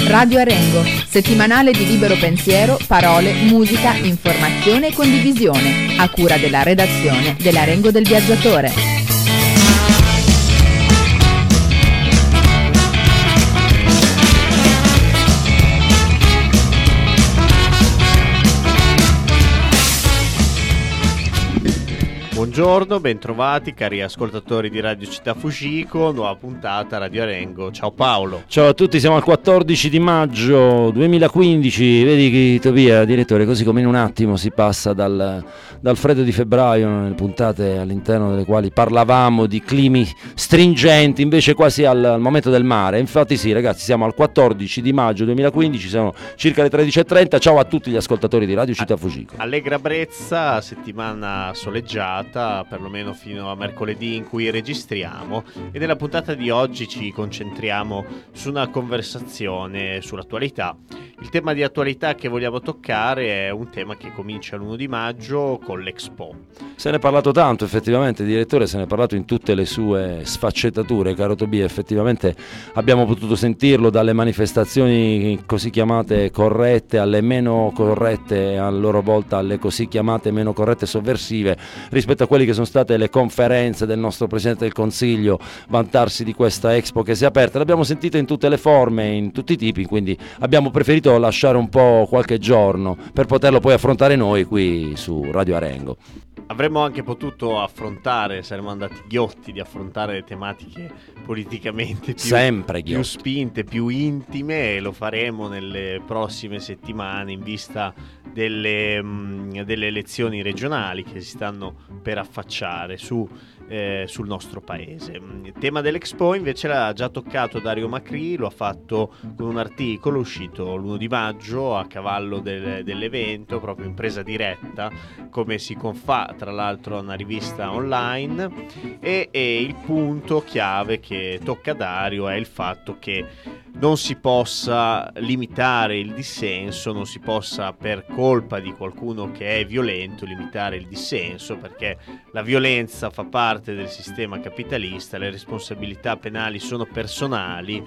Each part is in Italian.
Radio Arengo, settimanale di libero pensiero, parole, musica, informazione e condivisione, a cura della redazione dell'Arengo del Viaggiatore. Buongiorno, bentrovati cari ascoltatori di Radio Città Fujiko, nuova puntata Radio Arengo. Ciao Paolo. Ciao a tutti, siamo al 14 di maggio 2015, vedi Tobia, direttore, così come in un attimo si passa dal freddo di febbraio, nelle puntate all'interno delle quali parlavamo di climi stringenti, invece quasi al momento del mare. Infatti sì ragazzi, siamo al 14 di maggio 2015, sono circa le 13:30, ciao a tutti gli ascoltatori di Radio Città Fujiko. Allegra brezza, settimana soleggiata, perlomeno fino a mercoledì in cui registriamo, e nella puntata di oggi ci concentriamo su una conversazione sull'attualità. Il tema di attualità che vogliamo toccare è un tema che comincia l'1 di maggio con l'Expo. Se ne è parlato tanto effettivamente, direttore, se ne è parlato in tutte le sue sfaccettature, caro Tobia, effettivamente abbiamo potuto sentirlo dalle manifestazioni così chiamate corrette alle meno corrette e a loro volta alle così chiamate meno corrette sovversive, rispetto a quelle che sono state le conferenze del nostro Presidente del Consiglio, vantarsi di questa Expo che si è aperta. L'abbiamo sentita in tutte le forme, in tutti i tipi, quindi abbiamo preferito lasciare un po' qualche giorno per poterlo poi affrontare noi qui su Radio Arengo. Avremmo anche potuto affrontare, saremmo andati ghiotti di affrontare le tematiche politicamente più spinte, più intime, e lo faremo nelle prossime settimane in vista delle elezioni regionali che si stanno per affacciare sul nostro paese. Il tema dell'Expo invece l'ha già toccato Dario Macri, lo ha fatto con un articolo uscito l'1 di maggio a cavallo dell'evento, proprio in presa diretta, come si confà tra l'altro a una rivista online, e il punto chiave che tocca Dario è il fatto che non si possa limitare il dissenso, non si possa per colpa di qualcuno che è violento limitare il dissenso, perché la violenza fa parte del sistema capitalista, le responsabilità penali sono personali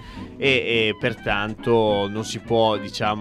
e pertanto non si può,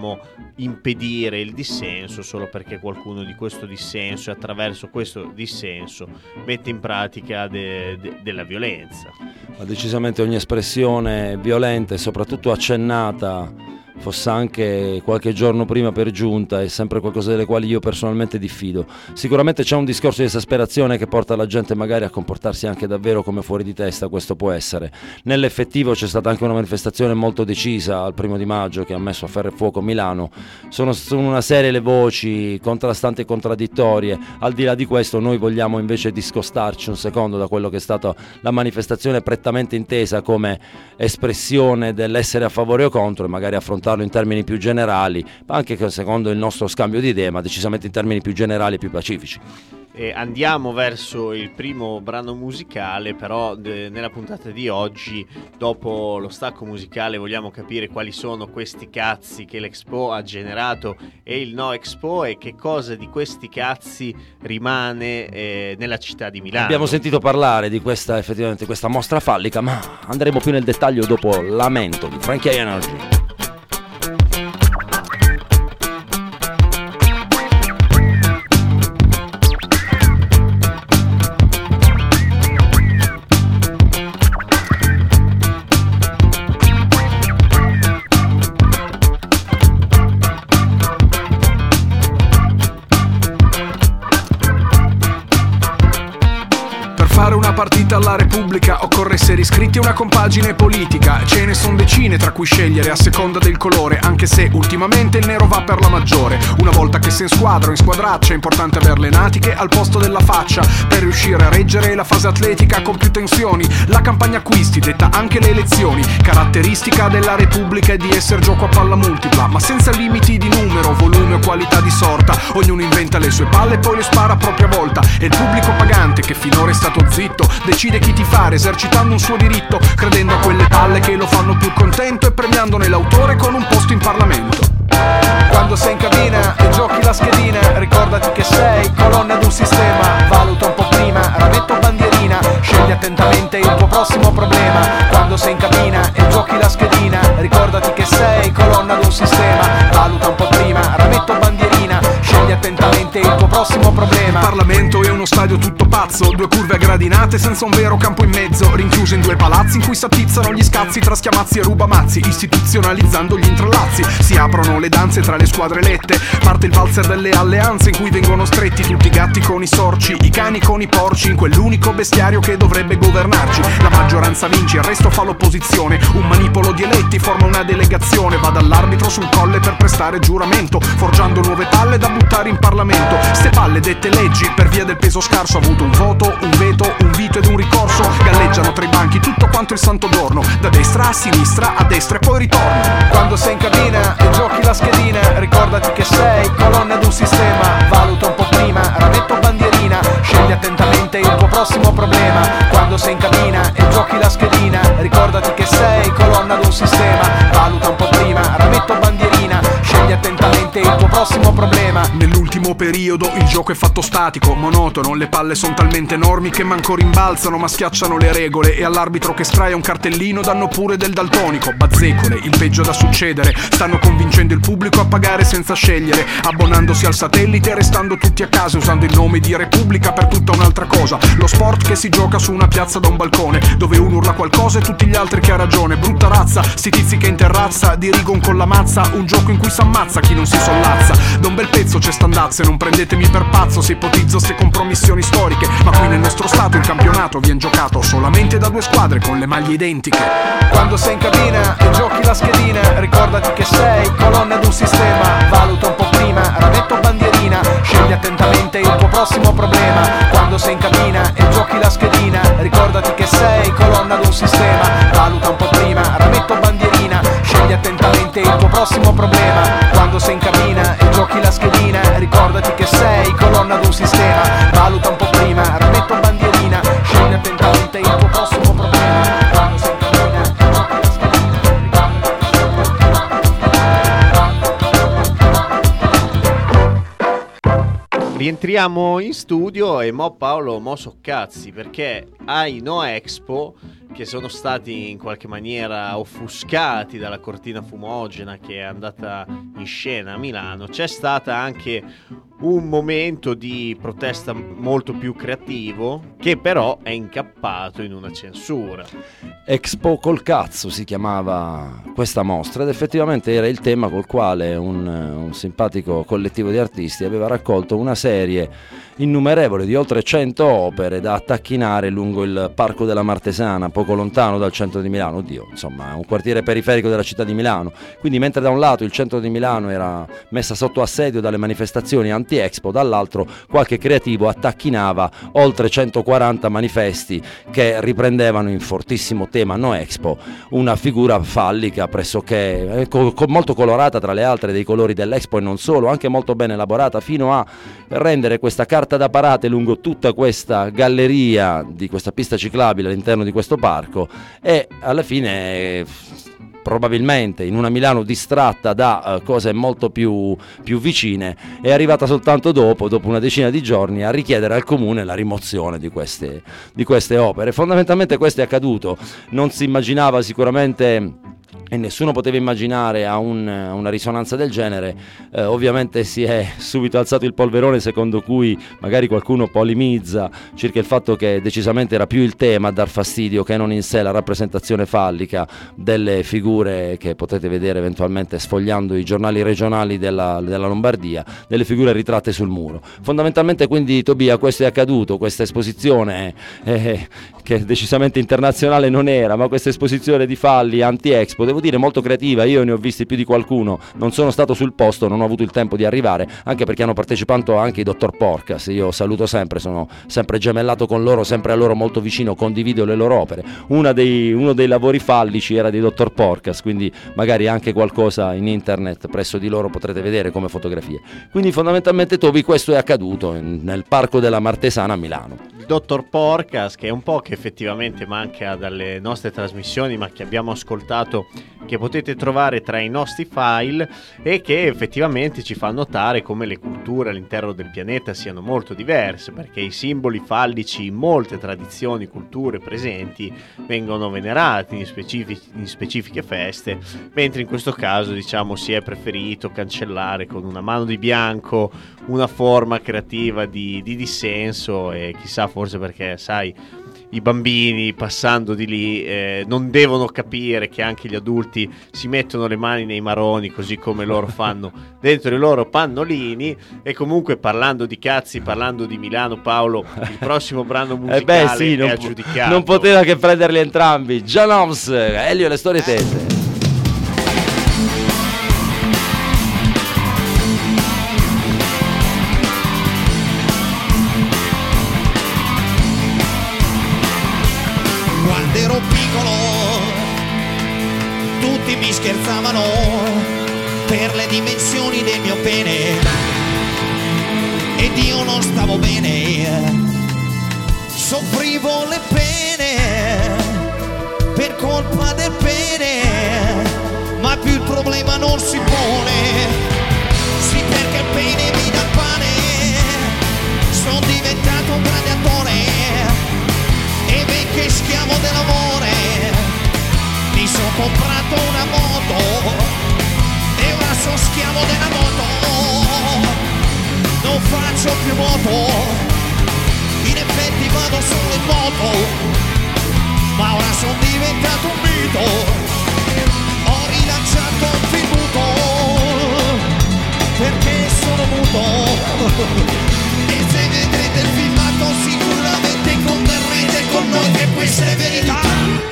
impedire il dissenso solo perché qualcuno di questo dissenso e attraverso questo dissenso mette in pratica della violenza. Ma decisamente ogni espressione violenta e soprattutto accennata, fosse anche qualche giorno prima per giunta, è sempre qualcosa delle quali io personalmente diffido. Sicuramente c'è un discorso di esasperazione che porta la gente magari a comportarsi anche davvero come fuori di testa, questo può essere. Nell'effettivo c'è stata anche una manifestazione molto decisa al 1 di maggio che ha messo a ferro e fuoco Milano. Sono una serie le voci contrastanti e contraddittorie. Al di là di questo noi vogliamo invece discostarci un secondo da quello che è stata la manifestazione prettamente intesa come espressione dell'essere a favore o contro, e magari affrontare in termini più generali, anche secondo il nostro scambio di idee, ma decisamente in termini più generali e più pacifici. Andiamo verso il primo brano musicale, però nella puntata di oggi, dopo lo stacco musicale, vogliamo capire quali sono questi cazzi che l'Expo ha generato e il no Expo, e che cosa di questi cazzi rimane nella città di Milano. Abbiamo sentito parlare di questa mostra fallica, ma andremo più nel dettaglio dopo Lamento di Frankie Energy. Partita alla Repubblica occorre essere iscritti a una compagine politica. Ce ne son decine tra cui scegliere a seconda del colore, anche se ultimamente il nero va per la maggiore. Una volta che sei in squadra o in squadraccia è importante aver le natiche al posto della faccia per riuscire a reggere la fase atletica con più tensioni. La campagna acquisti detta anche le elezioni. Caratteristica della Repubblica è di essere gioco a palla multipla, ma senza limiti di numero, volume o qualità di sorta. Ognuno inventa le sue palle e poi le spara a propria volta. E il pubblico pagante che finora è stato zitto decide chi tifare esercitando un suo diritto, credendo a quelle palle che lo fanno più contento e premiandone l'autore con un posto in Parlamento. Quando sei in cabina e giochi la schedina, ricordati che sei colonna d'un sistema. Valuta un po' prima, rametto bandierina, scegli attentamente il tuo prossimo problema. Quando sei in cabina e giochi la schedina, ricordati che sei colonna d'un sistema. Valuta un po' prima, rametto bandierina, scegli attentamente il tuo prossimo problema. Il Parlamento è uno stadio tutto pazzo, due curve a gradinate senza un vero campo in mezzo, rinchiuso in due palazzi in cui s'attizzano gli scazzi tra schiamazzi e rubamazzi, istituzionalizzando gli intrallazzi. Si aprono le danze tra le squadre elette, parte il valzer delle alleanze in cui vengono stretti tutti i gatti con i sorci, i cani con i porci, in quell'unico bestiario che dovrebbe governarci. La maggioranza vince, il resto fa l'opposizione, un manipolo di eletti forma una delegazione, va dall'arbitro sul colle per prestare giuramento, forgiando nuove palle da buttare in Parlamento. Ste palle dette leggi, per via del peso scarso, ha avuto un voto, un veto, un vito ed un ricorso. Galleggiano tra i banchi tutto quanto il santo giorno, da destra a sinistra, a destra e poi ritorno. Quando sei in cabina e giochi la schedina, ricordati che sei colonna d'un sistema. Valuta un po' prima, rametto bandierina, scegli attentamente il tuo prossimo problema. Quando sei in cabina e giochi la schedina, ricordati che sei colonna d'un sistema. Valuta un po' prima, rametto bandierina, scegli attentamente il tuo prossimo problema. Nell'ultimo periodo il gioco è fatto statico, monotono, le palle sono talmente enormi che manco rimbalzano ma schiacciano le regole, e all'arbitro che straia un cartellino danno pure del daltonico. Bazzecole, il peggio da succedere, stanno convincendo il pubblico a pagare senza scegliere, abbonandosi al satellite e restando tutti a casa, usando il nome di Repubblica per tutta un'altra cosa. Lo sport che si gioca su una piazza da un balcone, dove uno urla qualcosa e tutti gli altri che ha ragione. Brutta razza, sti tizi che in terrazza dirigon con la mazza, un gioco in cui s'ammazza chi non si sollazza. Da un bel pezzo c'è standazze, non prendetemi per pazzo se ipotizzo ste compromissioni storiche, ma qui nel nostro stato il campionato viene giocato solamente da due squadre con le maglie identiche. Quando sei in cabina e giochi la schedina, ricordati che sei colonna d'un sistema. Valuta un po' prima, rametto bandierina, scegli attentamente il tuo prossimo problema. Quando sei in cabina e giochi la schedina, ricordati che sei colonna d'un sistema. Valuta un po' prima, rametto bandierina, scegli attentamente il tuo prossimo problema. Quando sei in cabina e giochi la schedina, ricordati che sei colonna d'un sistema. Valuta un po' prima, rametto bandierina, scegli attentamente il tuo prossimo problema. Quando sei in cabina e giochi la schedina, rientriamo in studio e Paolo so cazzi, perché ai No Expo, che sono stati in qualche maniera offuscati dalla cortina fumogena che è andata in scena a Milano, c'è stata anche un momento di protesta molto più creativo, che però è incappato in una censura. Expo col cazzo si chiamava questa mostra, ed effettivamente era il tema col quale un simpatico collettivo di artisti aveva raccolto una serie innumerevole di oltre 100 opere da attacchinare lungo il Parco della Martesana, poco lontano dal centro di Milano. Oddio, insomma, un quartiere periferico della città di Milano. Quindi mentre da un lato il centro di Milano era messa sotto assedio dalle manifestazioni anti-Expo, dall'altro qualche creativo attacchinava oltre 140 manifesti che riprendevano in fortissimo tema No Expo una figura fallica pressoché molto colorata, tra le altre dei colori dell'Expo, e non solo, anche molto ben elaborata, fino a rendere questa carta da parate lungo tutta questa galleria di questa pista ciclabile all'interno di questo parco, e alla fine probabilmente in una Milano distratta da cose molto più vicine, è arrivata soltanto dopo una decina di giorni a richiedere al comune la rimozione di queste opere. Fondamentalmente questo è accaduto, non si immaginava sicuramente, e nessuno poteva immaginare a una risonanza del genere. Ovviamente si è subito alzato il polverone, secondo cui magari qualcuno polemizza circa il fatto che decisamente era più il tema a dar fastidio che non in sé la rappresentazione fallica delle figure che potete vedere eventualmente sfogliando i giornali regionali della Lombardia, delle figure ritratte sul muro. Fondamentalmente quindi, Tobia, questo è accaduto, questa esposizione che decisamente internazionale non era, ma questa esposizione di falli anti-Expo, devo dire molto creativa. Io ne ho visti più di qualcuno, non sono stato sul posto, non ho avuto il tempo di arrivare, anche perché hanno partecipato anche i Dottor Porcas. Io saluto sempre, sono sempre gemellato con loro, sempre a loro molto vicino, condivido le loro opere. Uno dei lavori fallici era di Dottor Porcas, quindi magari anche qualcosa in internet presso di loro potrete vedere come fotografie. Quindi fondamentalmente, Tobi, questo è accaduto nel Parco della Martesana a Milano. Il Dottor Porcas, che è un po' che effettivamente manca dalle nostre trasmissioni, ma che abbiamo ascoltato che potete trovare tra i nostri file e che effettivamente ci fa notare come le culture all'interno del pianeta siano molto diverse, perché i simboli fallici in molte tradizioni, culture presenti vengono venerati in specifiche feste, mentre in questo caso diciamo si è preferito cancellare con una mano di bianco una forma creativa di dissenso, e chissà, forse perché sai, i bambini passando di lì non devono capire che anche gli adulti si mettono le mani nei maroni così come loro fanno dentro i loro pannolini. E comunque, parlando di cazzi, parlando di Milano, Paolo, il prossimo brano musicale è aggiudicato. Non poteva che prenderli entrambi. John Holmes, Elio e le storie tese. Ero piccolo, tutti mi scherzavano per le dimensioni del mio pene ed io non stavo bene, soffrivo le pene per colpa del pene, ma più il problema non si pone, sì, perché il pene mi dà il pane, sono diventato un grande attore e benché schiavo dell'amore, mi sono comprato una moto e ora sono schiavo della moto, non faccio più moto, in effetti vado solo in moto, ma ora sono diventato un mito, ho rilanciato un tributo perché sono muto e se vedrete il filmato sicuramente converrete con noi che questa è verità.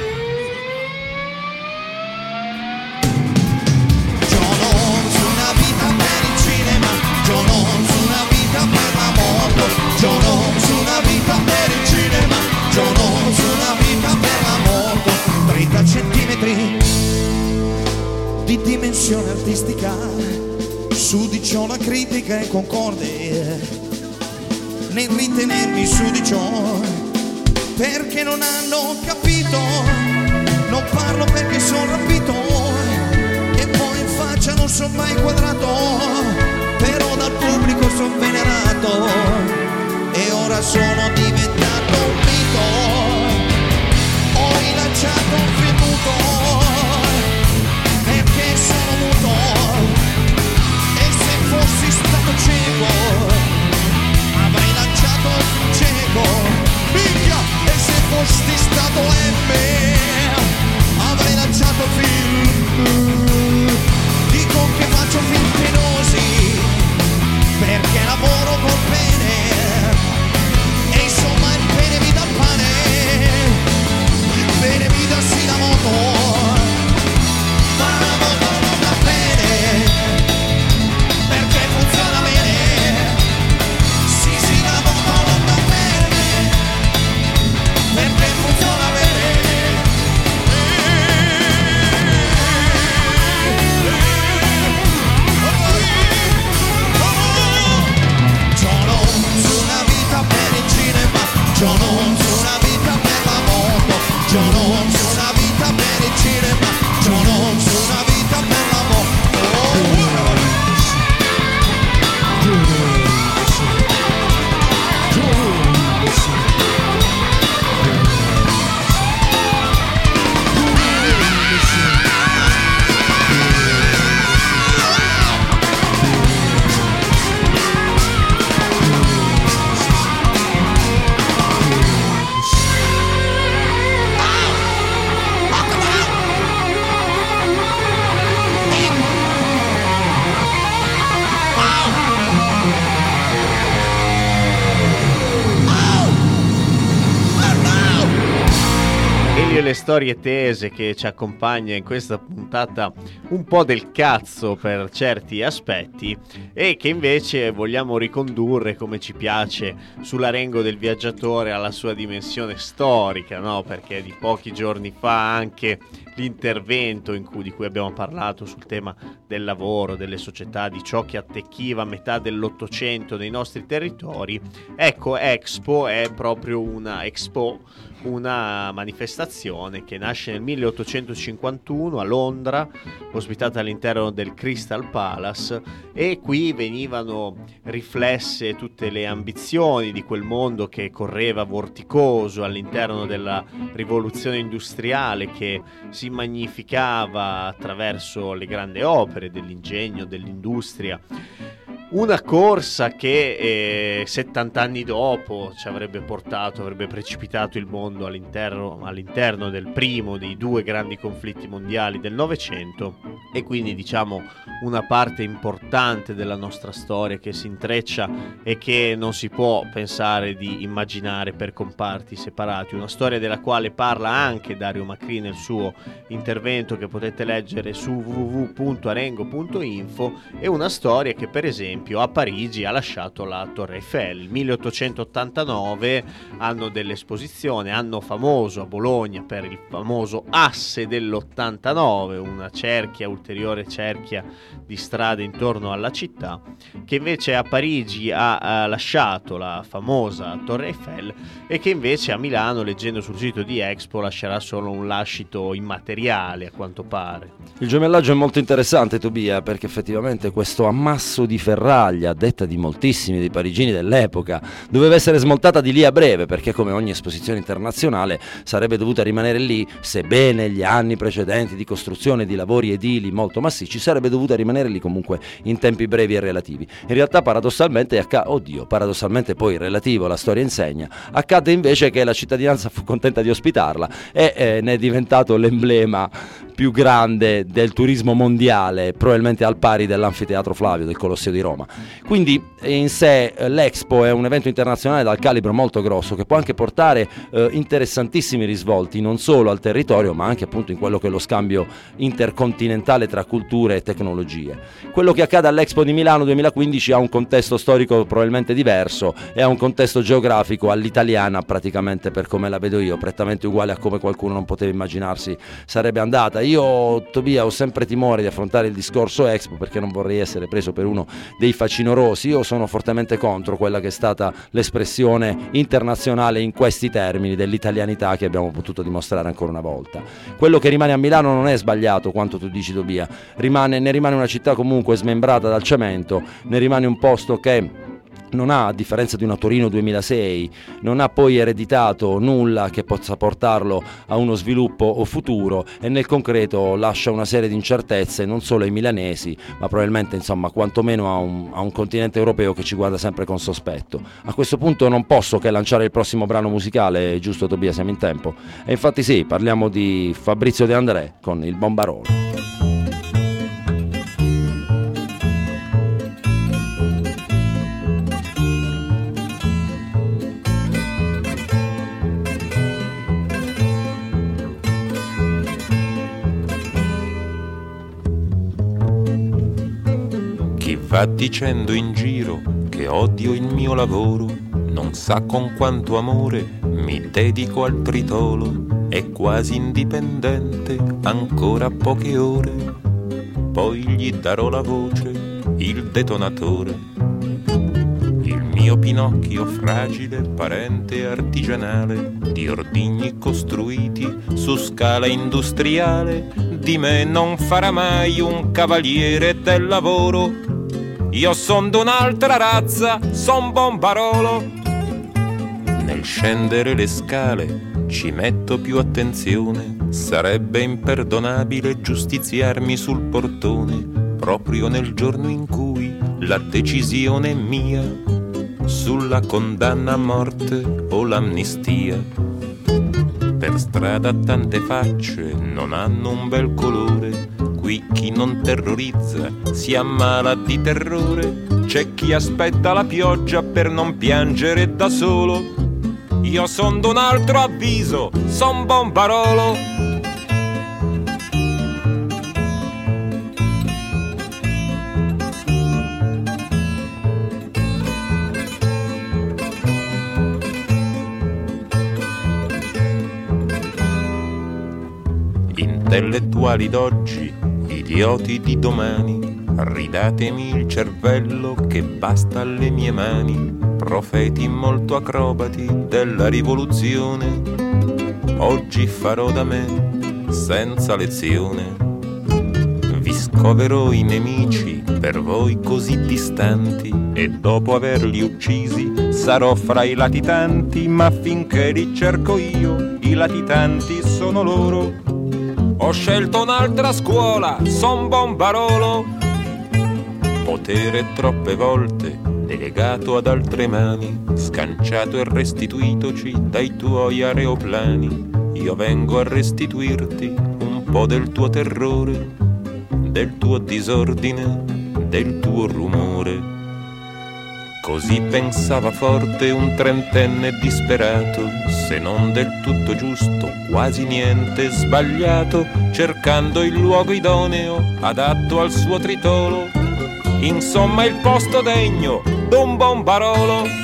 John Holmes, una vita per il cinema, John Holmes, una vita per la moto, John Holmes, una vita per il cinema, John Holmes, una vita per la moto, 30 centimetri di dimensione artistica, su di ciò la critica è concorde nel ritenermi su di ciò, perché non hanno capito, non parlo perché sono rapito e poi in faccia non sono mai quadrato, però dal pubblico sono venerato e ora sono diventato un mito, ho rilanciato un tributo perché sono muto e se fossi stato cieco avrei lanciato il cieco, minchia, e se fossi stato M avrei lanciato film, dico che faccio film penosi perché lavoro col pene e insomma il pene mi dà il pane, il pene mi dà sì la moto, ma la moto non dà bene perché funziona bene. Perché funziona bene. John Holmes, una vita per il cinema, John Holmes, una vita per la moto, John Holmes, una vita per il cinema, John Holmes, una vita per la moto. Le storie tese che ci accompagna in questa puntata un po' del cazzo per certi aspetti e che invece vogliamo ricondurre come ci piace sull'Arengo del Viaggiatore alla sua dimensione storica, no? Perché di pochi giorni fa anche l'intervento di cui abbiamo parlato sul tema del lavoro, delle società, di ciò che attecchiva a metà dell'Ottocento nei nostri territori. Ecco, Expo è proprio una Expo, una manifestazione che nasce nel 1851 a Londra, ospitata all'interno del Crystal Palace, e qui venivano riflesse tutte le ambizioni di quel mondo che correva vorticoso all'interno della rivoluzione industriale, che si magnificava attraverso le grandi opere dell'ingegno, dell'industria. Una corsa che 70 anni dopo ci avrebbe precipitato il mondo all'interno del primo dei due grandi conflitti mondiali del Novecento, e quindi diciamo una parte importante della nostra storia che si intreccia e che non si può pensare di immaginare per comparti separati. Una storia della quale parla anche Dario Macri nel suo intervento, che potete leggere su www.arengo.info, e una storia che per esempio a Parigi ha lasciato la Torre Eiffel. 1889, anno dell'esposizione, anno famoso a Bologna per il famoso asse dell'89, una ulteriore cerchia di strade intorno alla città, che invece a Parigi ha lasciato la famosa Torre Eiffel, e che invece a Milano, leggendo sul sito di Expo, lascerà solo un lascito immateriale, a quanto pare. Il gemellaggio è molto interessante, Tobia, perché effettivamente questo ammasso di ferraglia, a detta di moltissimi dei parigini dell'epoca, doveva essere smoltata di lì a breve, perché come ogni esposizione internazionale sarebbe dovuta rimanere lì, sebbene gli anni precedenti di costruzione di lavori edili molto massicci, sarebbe dovuta rimanere lì comunque in tempi brevi e relativi. In realtà paradossalmente poi relativo, la storia insegna, accadde invece che la cittadinanza fu contenta di ospitarla e ne è diventato l'emblema più grande del turismo mondiale, probabilmente al pari dell'Anfiteatro Flavio del Colosseo di Roma. Quindi in sé l'Expo è un evento internazionale dal calibro molto grosso, che può anche portare interessantissimi risvolti non solo al territorio, ma anche appunto in quello che è lo scambio intercontinentale tra culture e tecnologie. Quello che accade all'Expo di Milano 2015 ha un contesto storico probabilmente diverso e ha un contesto geografico all'italiana, praticamente per come la vedo io, prettamente uguale a come qualcuno non poteva immaginarsi sarebbe andata. Io, Tobia, ho sempre timore di affrontare il discorso Expo, perché non vorrei essere preso per uno dei facinorosi. Io sono fortemente contro quella che è stata l'espressione internazionale in questi termini dell'italianità che abbiamo potuto dimostrare ancora una volta. Quello che rimane a Milano non è sbagliato quanto tu dici, Tobia, ne rimane una città comunque smembrata dal cemento, ne rimane un posto che non ha, a differenza di una Torino 2006, non ha poi ereditato nulla che possa portarlo a uno sviluppo futuro, e nel concreto lascia una serie di incertezze non solo ai milanesi, ma probabilmente, insomma, quantomeno a un continente europeo che ci guarda sempre con sospetto. A questo punto non posso che lanciare il prossimo brano musicale, giusto, Tobia? Siamo in tempo? E infatti sì, parliamo di Fabrizio De André con il Bombarolo. Va dicendo in giro che odio il mio lavoro, non sa con quanto amore mi dedico al tritolo, è quasi indipendente, ancora poche ore, poi gli darò la voce, il detonatore. Il mio Pinocchio fragile, parente artigianale, di ordigni costruiti su scala industriale, di me non farà mai un cavaliere del lavoro. Io son d'un'altra razza, son Bombarolo. Nel scendere le scale ci metto più attenzione, sarebbe imperdonabile giustiziarmi sul portone, proprio nel giorno in cui la decisione è mia sulla condanna a morte o l'amnistia. Per strada tante facce non hanno un bel colore, qui chi non terrorizza si ammala di terrore, c'è chi aspetta la pioggia per non piangere da solo. Io son d'un altro avviso, son Bombarolo. Intellettuali d'oggi, idioti di domani, ridatemi il cervello che basta alle mie mani, profeti molto acrobati della rivoluzione, oggi farò da me, senza lezione. Vi scoverò i nemici per voi così distanti, e dopo averli uccisi sarò fra i latitanti, ma finché li cerco io, i latitanti sono loro. Ho scelto un'altra scuola, son Bombarolo. Potere troppe volte delegato ad altre mani, scanciato e restituitoci dai tuoi aeroplani. Io vengo a restituirti un po' del tuo terrore, del tuo disordine, del tuo rumore. Così pensava forte un trentenne disperato, se non del tutto giusto, quasi niente sbagliato, cercando il luogo idoneo, adatto al suo tritolo, insomma il posto degno d'un Bombarolo.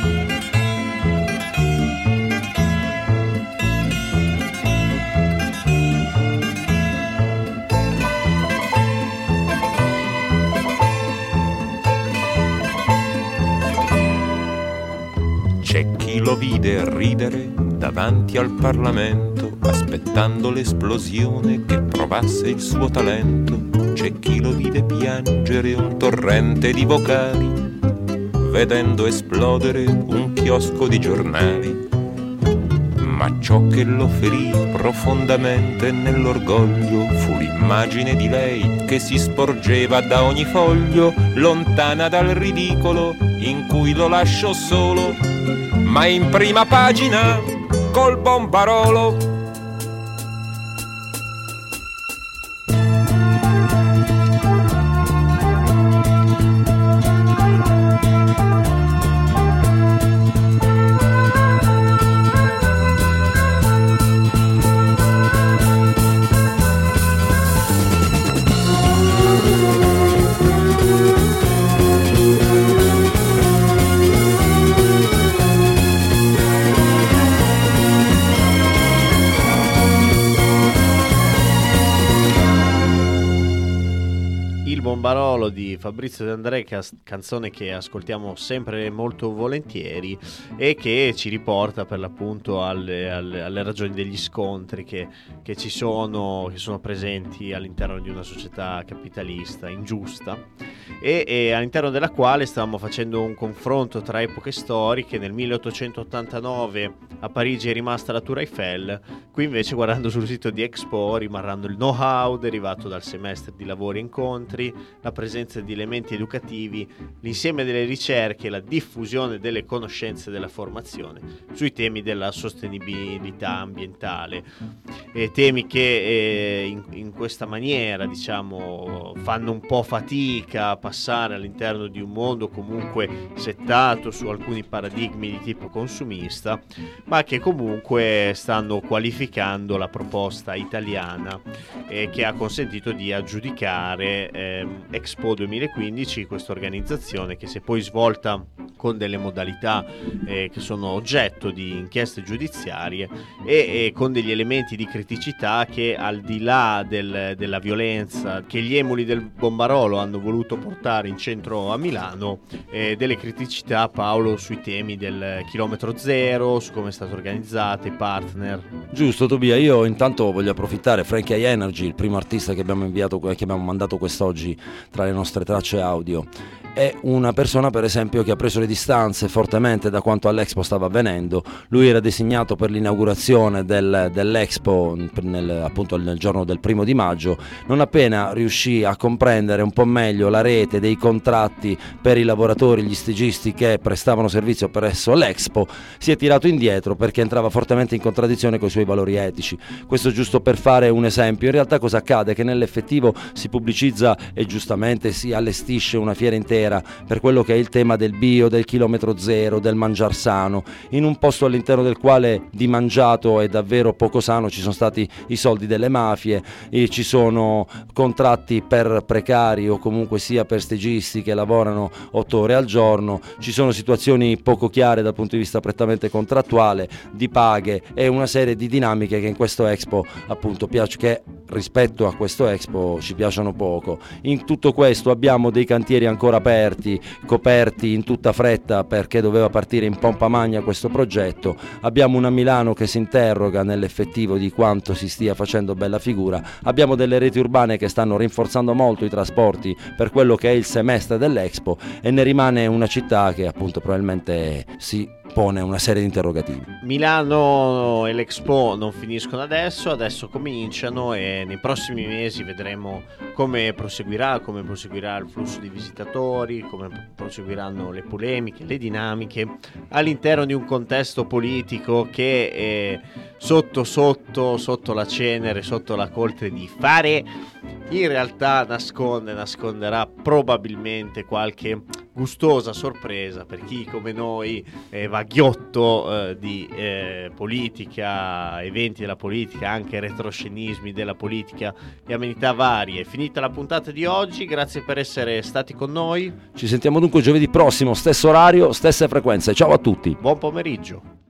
C'è chi lo vide ridere davanti al Parlamento, aspettando l'esplosione che provasse il suo talento. C'è chi lo vide piangere un torrente di vocali, vedendo esplodere un chiosco di giornali. Ma ciò che lo ferì profondamente nell'orgoglio fu l'immagine di lei che si sporgeva da ogni foglio, lontana dal ridicolo in cui lo lasciò solo, ma in prima pagina col Bombarolo. Bombarolo di Fabrizio De André, canzone che ascoltiamo sempre molto volentieri e che ci riporta per l'appunto alle ragioni degli scontri che ci sono, che sono presenti all'interno di una società capitalista ingiusta e all'interno della quale stavamo facendo un confronto tra epoche storiche. Nel 1889 a Parigi è rimasta la Tour Eiffel, qui invece guardando sul sito di Expo rimarranno il know-how derivato dal semestre di lavori e incontri, la presenza di elementi educativi, l'insieme delle ricerche e la diffusione delle conoscenze della formazione sui temi della sostenibilità ambientale, temi che in questa maniera, diciamo, fanno un po' fatica a passare all'interno di un mondo comunque settato su alcuni paradigmi di tipo consumista, ma che comunque stanno qualificando la proposta italiana che ha consentito di aggiudicare Expo 2015, questa organizzazione che si è poi svolta con delle modalità che sono oggetto di inchieste giudiziarie e con degli elementi di criticità che, al di là della violenza che gli emuli del Bombarolo hanno voluto portare in centro a Milano, delle criticità, Paolo, sui temi del chilometro zero, su come è stata organizzata, i partner. Giusto, Tobia, io intanto voglio approfittare. Frankie Energy, il primo artista che abbiamo mandato quest'oggi tra le nostre tracce audio, è una persona, per esempio, che ha preso le distanze fortemente da quanto all'Expo stava avvenendo. Lui era designato per l'inaugurazione dell'Expo appunto nel giorno del 1° di maggio. Non appena riuscì a comprendere un po' meglio la rete dei contratti per i lavoratori, gli stagisti che prestavano servizio presso l'Expo, si è tirato indietro perché entrava fortemente in contraddizione con i suoi valori etici. Questo giusto per fare un esempio. In realtà cosa accade? Che nell'effettivo si pubblicizza e giustamente si allestisce una fiera intera per quello che è il tema del bio, del chilometro zero, del mangiar sano, in un posto all'interno del quale di mangiato è davvero poco sano. Ci sono stati i soldi delle mafie, ci sono contratti per precari o comunque sia per stagisti che lavorano 8 ore al giorno, ci sono situazioni poco chiare dal punto di vista prettamente contrattuale, di paghe e una serie di dinamiche che in questo Expo appunto che rispetto a questo Expo ci piacciono poco. In tutto questo abbiamo dei cantieri ancora aperti, coperti in tutta fretta perché doveva partire in pompa magna questo progetto. Abbiamo una Milano che si interroga nell'effettivo di quanto si stia facendo bella figura. Abbiamo delle reti urbane che stanno rinforzando molto i trasporti per quello che è il semestre dell'Expo, e ne rimane una città che appunto probabilmente si pone una serie di interrogativi. Milano e l'Expo non finiscono adesso cominciano, e nei prossimi mesi vedremo come proseguirà il flusso di visitatori, come proseguiranno le polemiche, le dinamiche all'interno di un contesto politico che è sotto la cenere, sotto la coltre di fare, in realtà nasconderà probabilmente qualche gustosa sorpresa per chi come noi va ghiotto di politica, eventi della politica, anche retroscenismi della politica e amenità varie. Finita la puntata di oggi, grazie per essere stati con noi. Ci sentiamo dunque giovedì prossimo, stesso orario, stesse frequenze. Ciao a tutti. Buon pomeriggio.